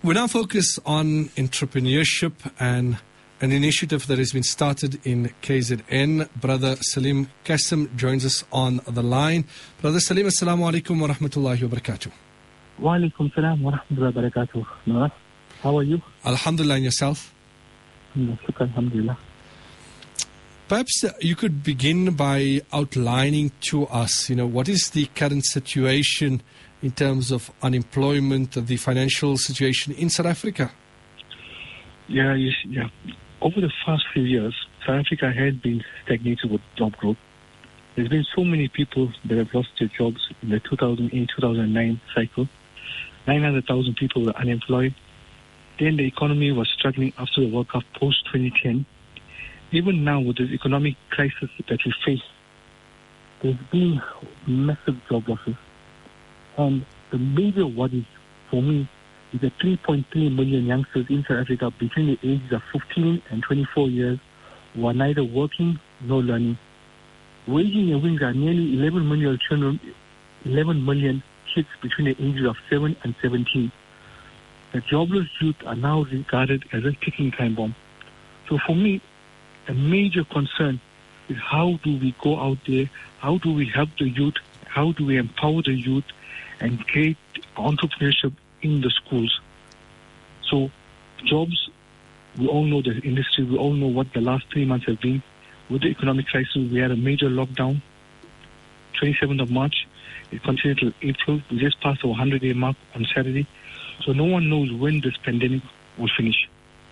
We now focus on entrepreneurship and an initiative that has been started in KZN. Brother Salim Qasim joins us on the line. Brother Salim, assalamu alaikum wa rahmatullahi wa barakatuh. Wa alaikum salam wa rahmatullahi wa barakatuh. Nawaz, how are you? Alhamdulillah, and yourself? Alhamdulillah. Perhaps you could begin by outlining to us, what is the current situation in terms of unemployment, the financial situation in South Africa? Yeah. Over the past few years, South Africa has been stagnated with job growth. There's been so many people that have lost their jobs in the 2008-2009 cycle. 900,000 people were unemployed. Then the economy was struggling after the World Cup post-2010. Even now, with the economic crisis that we face, there's been massive job losses. And the major worry for me is that 3.3 million youngsters in South Africa between the ages of 15 and 24 years who are neither working nor learning. Waging and wings are nearly 11 million children, 11 million kids between the ages of 7 and 17. The jobless youth are now regarded as a ticking time bomb. So for me, a major concern is how do we go out there, how do we help the youth, how do we empower the youth and create entrepreneurship in the schools. So jobs, we all know the industry, we all know what the last 3 months have been. With the economic crisis, we had a major lockdown, 27th of March. It continued till April. We just passed our 100-day mark on Saturday. So no one knows when this pandemic will finish.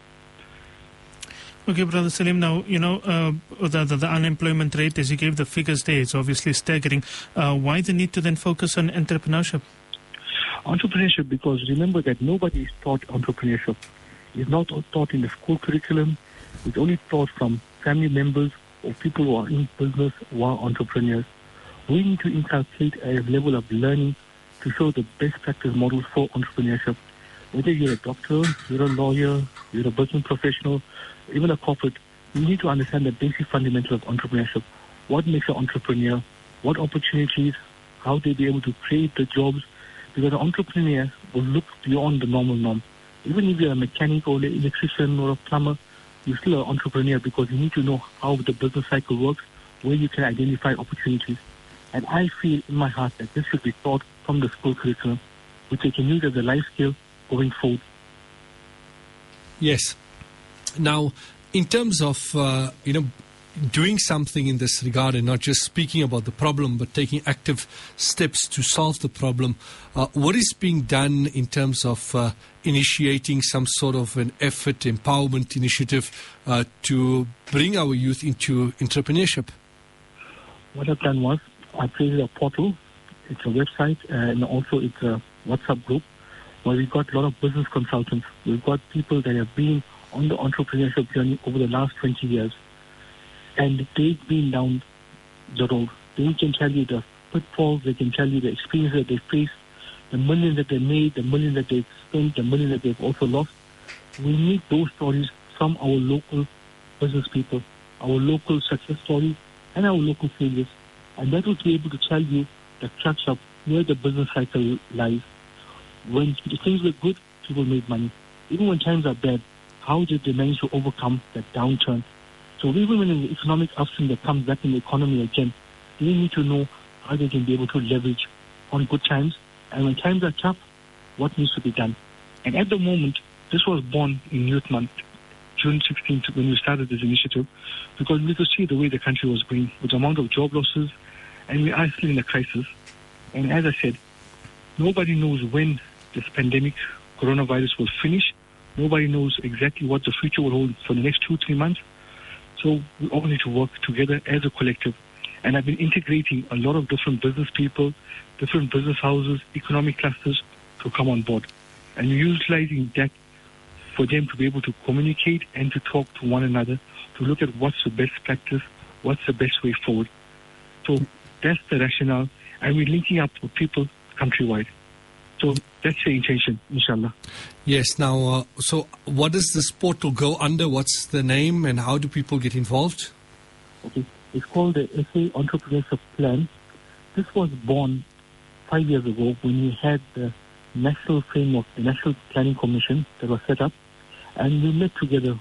Okay, Brother Salim, now, the unemployment rate, as you gave the figures there, is obviously staggering. Why the need to then focus on entrepreneurship? Entrepreneurship, because remember that nobody is taught entrepreneurship. It's not taught in the school curriculum. It's only taught from family members or people who are in business who are entrepreneurs. We need to inculcate a level of learning to show the best practice models for entrepreneurship. Whether you're a doctor, you're a lawyer, you're a business professional, even a corporate, you need to understand the basic fundamentals of entrepreneurship. What makes an entrepreneur? What opportunities? How they be able to create the jobs? Because an entrepreneur will look beyond the normal norm. Even if you're a mechanic or an electrician or a plumber, you're still an entrepreneur because you need to know how the business cycle works, where you can identify opportunities. And I feel in my heart that this should be taught from the school curriculum, which they can use as a life skill going forward. Yes. Now, in terms of, doing something in this regard and not just speaking about the problem, but taking active steps to solve the problem, what is being done in terms of initiating some sort of an effort, empowerment initiative to bring our youth into entrepreneurship? What I've done was I created a portal. It's a website and also it's a WhatsApp group where we've got a lot of business consultants. We've got people that have been on the entrepreneurship journey over the last 20 years. And they've been down the road. They can tell you the pitfalls, they can tell you the experience that they faced, the millions that they made, the millions that they've spent, the millions that they've also lost. We need those stories from our local business people, our local success stories, and our local failures. And that will be able to tell you the crux of where the business cycle lies. When things were good, people made money. Even when times are bad, how did they manage to overcome that downturn? So even when the economic upswing that comes back in the economy again, they need to know how they can be able to leverage on good times. And when times are tough, what needs to be done? And at the moment, this was born in Youth Month, June 16th, when we started this initiative, because we could see the way the country was going with the amount of job losses, and we are still in a crisis. And as I said, nobody knows when this pandemic, coronavirus, will finish. Nobody knows exactly what the future will hold for the next 2-3 months. So we all need to work together as a collective. And I've been integrating a lot of different business people, different business houses, economic clusters to come on board. And we're utilizing that for them to be able to communicate and to talk to one another, to look at what's the best practice, what's the best way forward. So that's the rationale. And we're linking up with people countrywide. So that's the intention, inshallah. Yes. Now, so what does this portal go under? What's the name and how do people get involved? Okay. It's called the SA Entrepreneurship Plan. This was born 5 years ago when we had the national framework, the National Planning Commission that was set up, and we met together.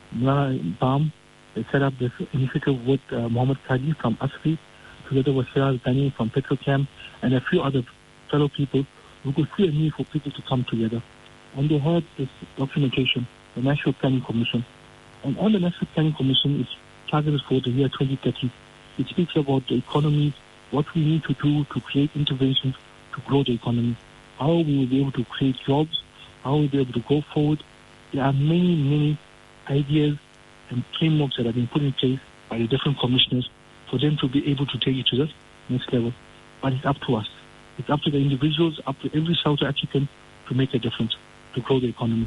BAM, they set up this initiative with Mohammed Kadi from ASFI, together with Shiraz Ghani from Petrochem, and a few other fellow people who could see a need for people to come together. And they had this documentation, the National Planning Commission. And on the National Planning Commission, it's targeted for the year 2030. It speaks about the economy, what we need to do to create interventions to grow the economy, how we will be able to create jobs, how we will be able to go forward. There are many, many ideas and frameworks that have been put in place by the different commissioners for them to be able to take it to the next level. But it's up to us. It's up to the individuals, up to every South African to make a difference, to grow the economy.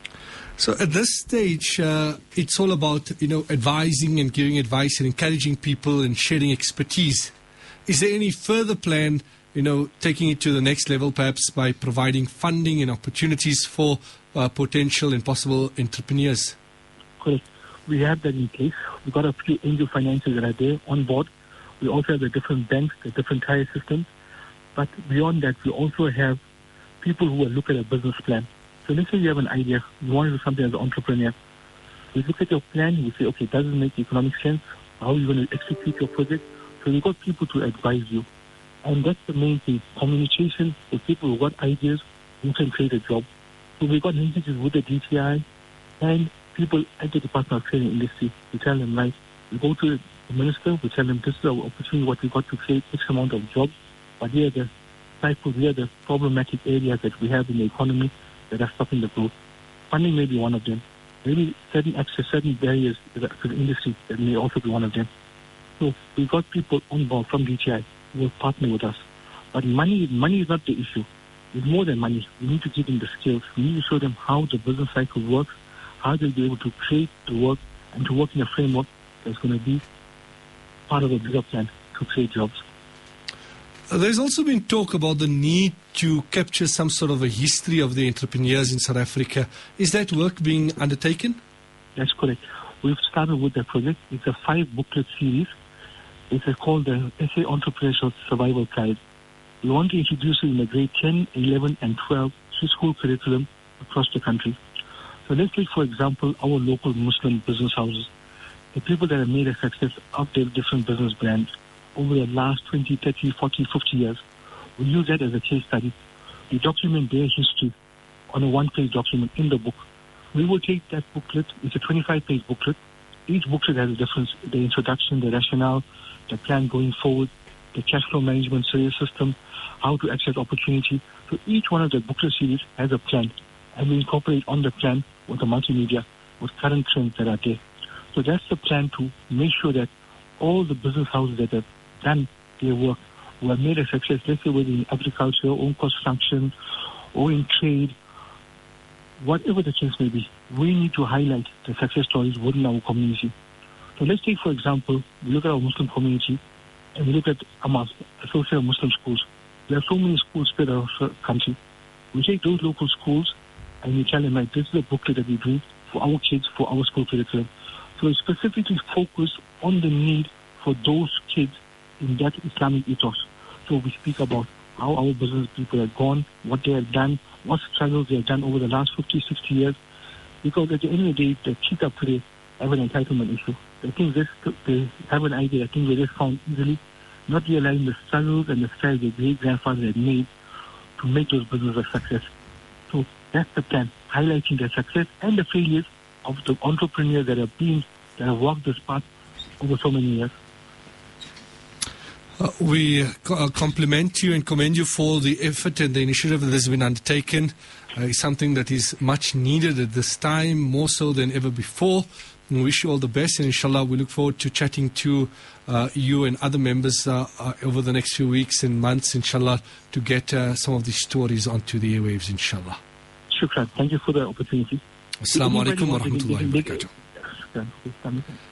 So at this stage, it's all about, advising and giving advice and encouraging people and sharing expertise. Is there any further plan, taking it to the next level, perhaps by providing funding and opportunities for potential and possible entrepreneurs? Correct. We have that in place. We've got a few angel financiers that are there on board. We also have the different banks, the different tire systems. But beyond that, we also have people who will look at a business plan. So let's say you have an idea, you want to do something as an entrepreneur. We look at your plan, we say, okay, does it make economic sense? How are you going to execute your project? So we've got people to advise you. And that's the main thing, communication with people who got ideas who can create a job. So we've got linkages with the DTI and people at the Department of Trade and Industry. We tell them, right, we go to the minister, we tell them this is our opportunity, what we got to create X amount of jobs. But here are the problematic areas that we have in the economy that are stopping the growth. Funding may be one of them. Maybe certain access, certain barriers to the industry that may also be one of them. So we've got people on board from DTI who will partner with us. But money is not the issue. It's more than money. We need to give them the skills. We need to show them how the business cycle works, how they'll be able to create the work and to work in a framework that's going to be part of a bigger plan to create jobs. There's also been talk about the need to capture some sort of a history of the entrepreneurs in South Africa. Is that work being undertaken? That's correct. We've started with that project. It's a 5-booklet series. It's called the SA Entrepreneurship Survival Guide. We want to introduce it in the grade 10, 11, and 12 school curriculum across the country. So let's take, for example, our local Muslim business houses. The people that have made a success of their different business brands over the last 20, 30, 40, 50 years. We use that as a case study. We document their history on a 1-page document in the book. We will take that booklet, it's a 25-page booklet. Each booklet has a difference, the introduction, the rationale, the plan going forward, the cash flow management system, how to access opportunity. So each one of the booklet series has a plan, and we incorporate on the plan with the multimedia, with current trends that are there. So that's the plan to make sure that all the business houses that have done their work, who have made a success, let's say whether in agriculture or in construction or in trade, whatever the case may be, we need to highlight the success stories within our community. So let's take, for example, we look at our Muslim community and we look at AMAS, Association of Muslim Schools. There are so many schools spread across the country. We take those local schools and we tell them, like, this is a booklet that we do for our kids, for our school curriculum. So it's specifically focused on the need for those kids in that Islamic ethos. So we speak about how our business people have gone, what they have done, what struggles they have done over the last 50, 60 years. Because at the end of the day, the kids up today have an entitlement issue. They think they have an idea, I think they just found easily, not realizing the struggles and the strides their great-grandfather had made to make those businesses a success. So that's the plan, highlighting the success and the failures of the entrepreneurs that have walked this path over so many years. We compliment you and commend you for the effort and the initiative that has been undertaken. It's something that is much needed at this time, more so than ever before. We wish you all the best, and inshallah we look forward to chatting to you and other members over the next few weeks and months, inshallah, to get some of these stories onto the airwaves, inshallah. Shukran. Thank you for the opportunity. Assalamu alaikum wa rahmatullahi wa barakatuh.